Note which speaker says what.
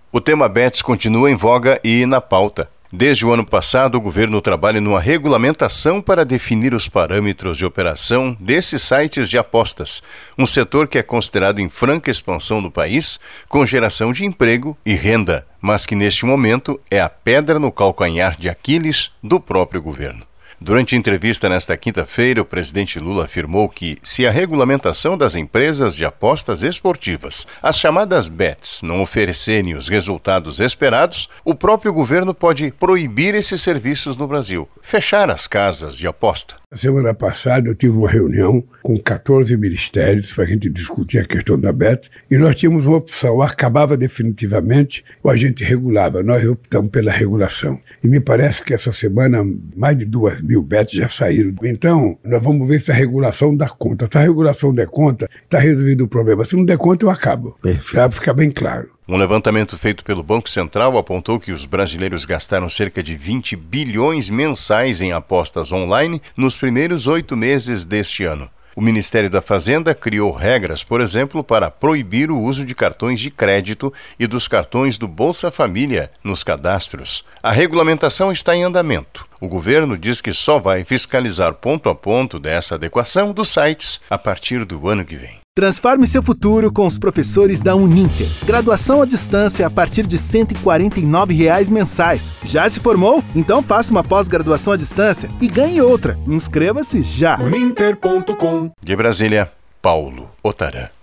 Speaker 1: O tema bets continua em voga e na pauta. Desde o ano passado, o governo trabalha numa regulamentação para definir os parâmetros de operação desses sites de apostas, um setor que é considerado em franca expansão no país, com geração de emprego e renda, mas que neste momento é a pedra no calcanhar de Aquiles do próprio governo. Durante entrevista nesta quinta-feira, o presidente Lula afirmou que, se a regulamentação das empresas de apostas esportivas, as chamadas bets, não oferecerem os resultados esperados, o próprio governo pode proibir esses serviços no Brasil, fechar as casas de aposta.
Speaker 2: Na semana passada eu tive uma reunião com 14 ministérios para a gente discutir a questão da bet e nós tínhamos uma opção, acabava definitivamente ou a gente regulava, nós optamos pela regulação. E me parece que essa semana mais de 2.000 bets já saíram. Então, nós vamos ver se a regulação dá conta. Se a regulação der conta, está resolvido o problema. Se não der conta, eu acabo. Para ficar bem claro.
Speaker 1: Um levantamento feito pelo Banco Central apontou que os brasileiros gastaram cerca de 20 bilhões mensais em apostas online nos primeiros 8 meses deste ano. O Ministério da Fazenda criou regras, por exemplo, para proibir o uso de cartões de crédito e dos cartões do Bolsa Família nos cadastros. A regulamentação está em andamento. O governo diz que só vai fiscalizar ponto a ponto dessa adequação dos sites a partir do ano que vem.
Speaker 3: Transforme seu futuro com os professores da Uninter. Graduação à distância a partir de R$ 149 mensais. Já se formou? Então faça uma pós-graduação à distância e ganhe outra. Inscreva-se já.
Speaker 4: Uninter.com.
Speaker 1: De Brasília, Paulo Otarã.